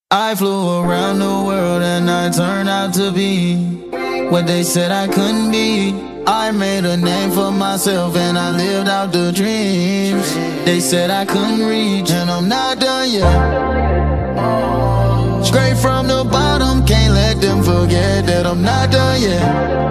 I flew around the world and I turned out to be what they said I couldn't be. I made a name for myself and I lived out the dreams they said I couldn't reach, and I'm not done yet. Straight from the bottom, can't let them forget that I'm not done yet.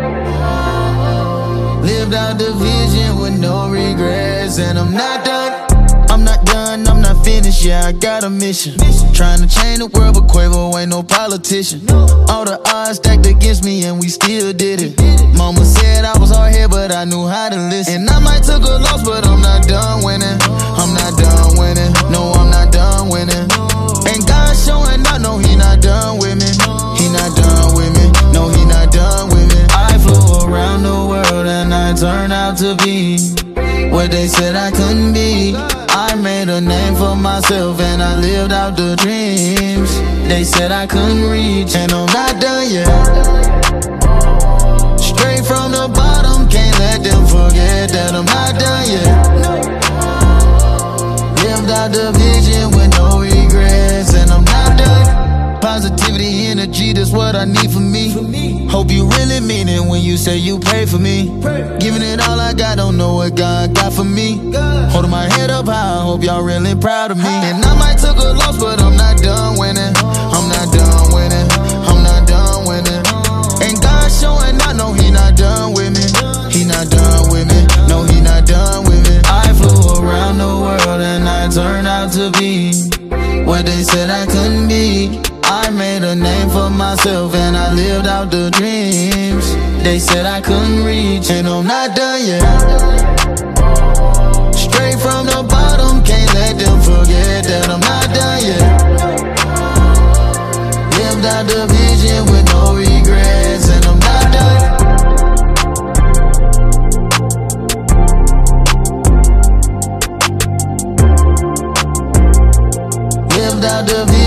Lived out the vision with no regrets, and I'm not done. I'm not done, I'm not finished, yeah, I got a mission. Trying to change the world, but Quavo ain't no politician. All the odds stacked against me and we still did it. Mama said I was hard headed, but I knew how to listen. And I might took a loss, but I'm not done winning. I'm not done winning, no, I'm not done winning. And God showing I know he not done with me. He not done with me, no, he not done with me. I flew around the world and I turned out to be what they said I couldn't be. I made a name for myself and I lived out the dreams they said I couldn't reach, and I'm not done yet. Straight from the bottom, can't let them forget that I'm not done yet. Lived out the vision with no regrets, and I'm not done. Positivity, energy, that's what I need for me. Hope you really mean it when you say you pray for me. Giving it all I got, don't know what God got for me. Holding my head up high, I hope y'all really proud of me. And I might took a loss, but I'm not done winning. I'm not done winning, I'm not done winning. And God showing I know he not done with me. He not done with me, no, he not done with me. I flew around the world and I turned out to be what they said I couldn't be. I made a name for myself and I lived out the dreams they said I couldn't reach, and I'm not done yet. Straight from the bottom, can't let them forget that I'm not done yet. Lived out the vision with no regrets, and I'm not done. Lived out the vision.